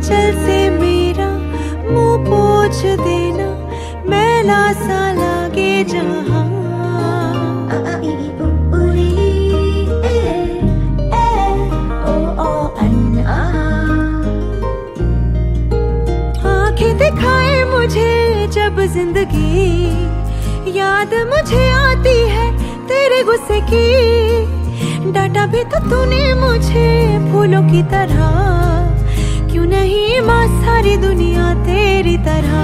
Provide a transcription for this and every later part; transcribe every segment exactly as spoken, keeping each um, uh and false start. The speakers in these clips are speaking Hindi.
आंचल से मेरा मुंह पोंछ देना, मैला सा लागे जहां। आंखें दिखाए मुझे जब जिंदगी, याद मुझे आती है तेरे गुस्से की। डांटा भी तो तूने मुझे फूलों की तरह, क्यों नहीं माँ सारी दुनिया तेरी तरह।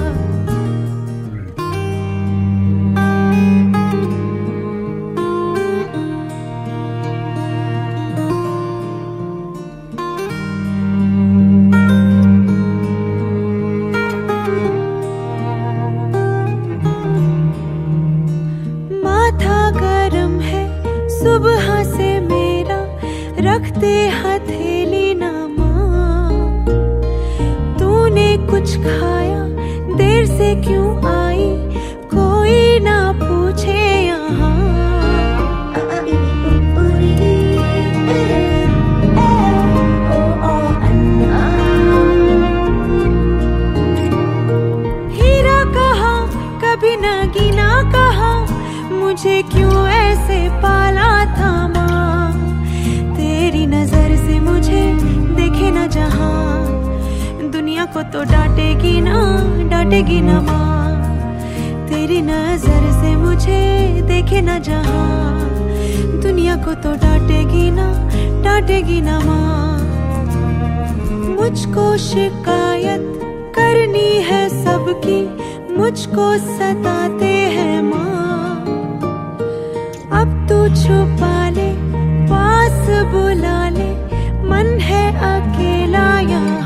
माथा गरम है सुबह से मेरा, रखते हथेली ना माँ। तूने कुछ खाया, देर से क्यों आई, कोई ना पूछे यहाँ। हीरा कहा कभी नगीना कहा, मुझे क्यों ऐसे पाला था माँ। तेरी नजर से मुझे देखे ना जहां, दुनिया को तो डांटेगी ना डांटेगी ना माँ। तेरी नजर से मुझे देखे ना जहां, दुनिया को तो डांटेगी ना डांटेगी ना माँ। मुझको शिकायत करनी है सबकी, मुझको सताते हैं माँ। अब तू छुपा ले, पास बुला ले, मन है अकेला यहाँ।